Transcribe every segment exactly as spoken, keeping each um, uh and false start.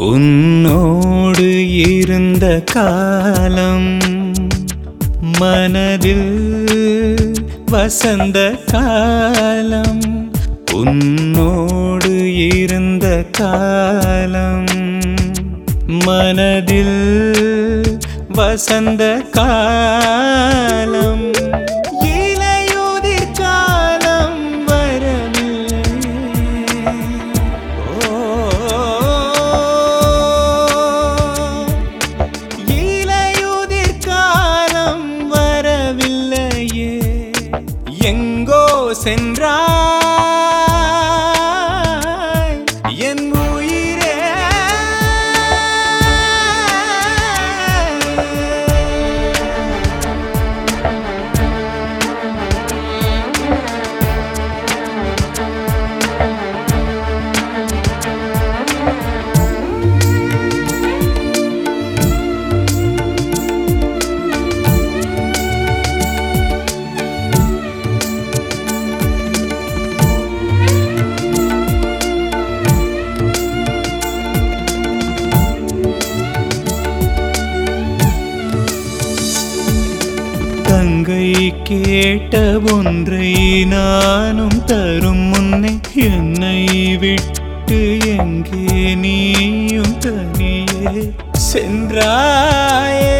உன்னோடு இருந்த காலம் மனதில் வசந்த காலம். உன்னோடு இருந்த காலம் மனதில் வசந்த காலம். எங்கோ சென்றாய் என் உயிரே, தங்கை கேட்ட ஒன்றை நானும் தரும் முன்னே என்னை விட்டு எங்கே நீயும் தனியே சென்றாயே.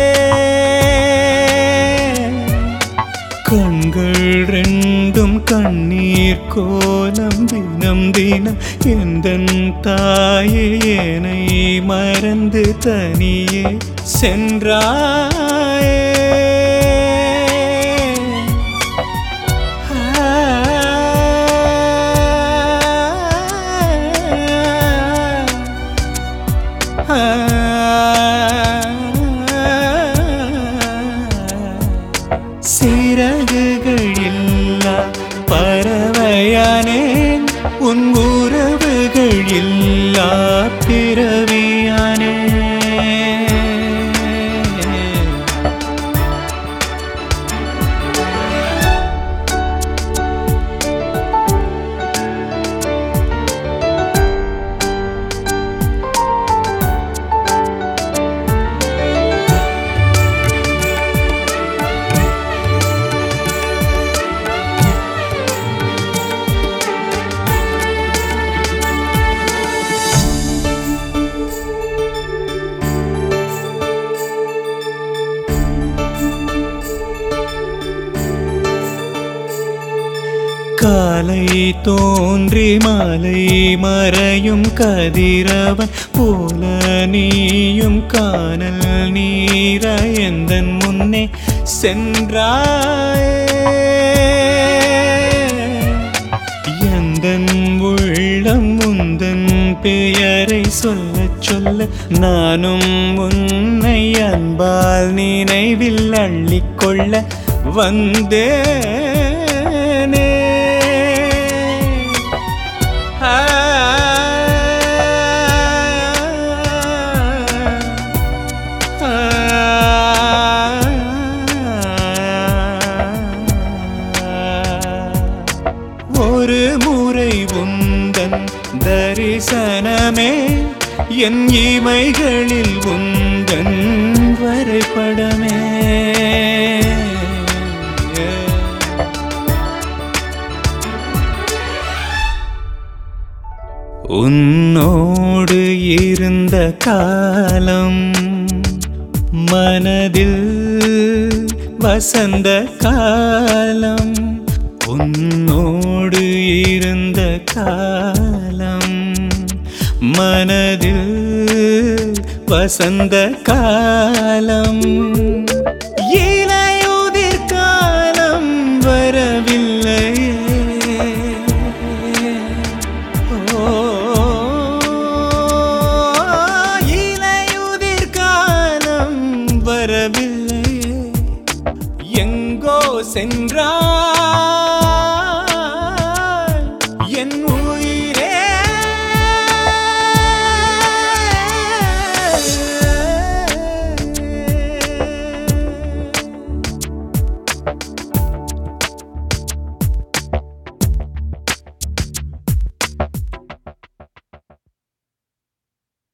கண்கள் ரெண்டும் கண்ணீர் கோலம் தினம் தினம் எந்தன் தாயே என்னை மறந்து தனியே சென்றாயே. சிறகுகள் இல்லா பறவையானேன், உன் உறவுகள் இல்லா பிறவியானே. காலை தோன்றி மாலை மறையும் கதிரவன் போல நீயும் காணல் நீர எந்தன் முன்னே சென்றாயே. எந்தன் உள்ளம் உந்தன் பெயரை சொல்ல சொல்ல நானும் உன்னை அன்பால் நினைவில் அள்ளிக்கொள்ள வந்தேனே. ஒரு முறை உந்தன் தரிசனமே என் இமைகளில் உந்தன் வரைபடமே. உன்னோடு இருந்த காலம் மனதில் வசந்த காலம். உன்னோடு இருந்த காலம் மனதில் வசந்த காலம். இலையுதிர் காலம் வரவில்லையே, இலையுதிர் காலம் வரவில்லையே. எங்கோ சென்றாய்